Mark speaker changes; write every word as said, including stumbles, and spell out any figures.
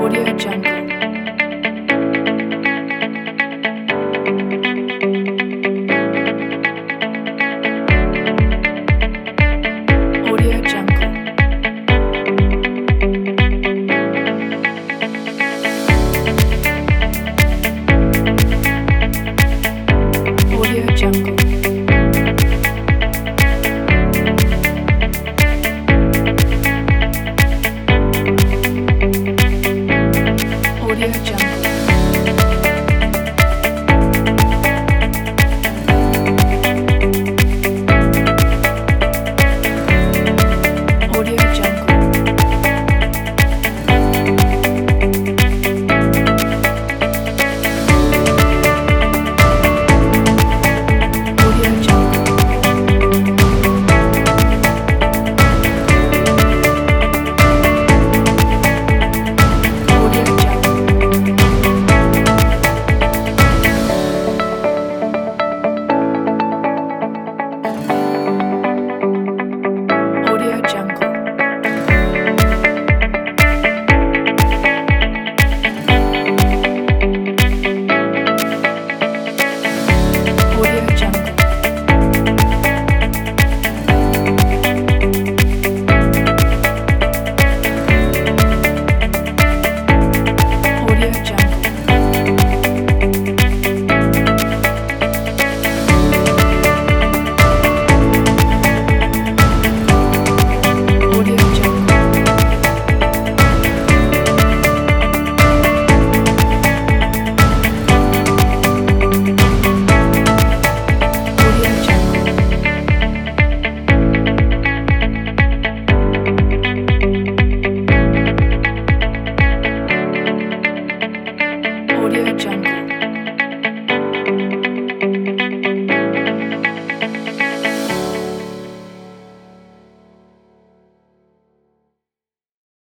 Speaker 1: Audio Jungle. Audio Jungle. Audio Jungle. Audio Jungle. Audio Jungle. Audio Jungle. Audio Jungle. Audio Jungle. Audio Jungle. Audio Jungle. Audio Jungle. Audio Jungle. Audio Jungle.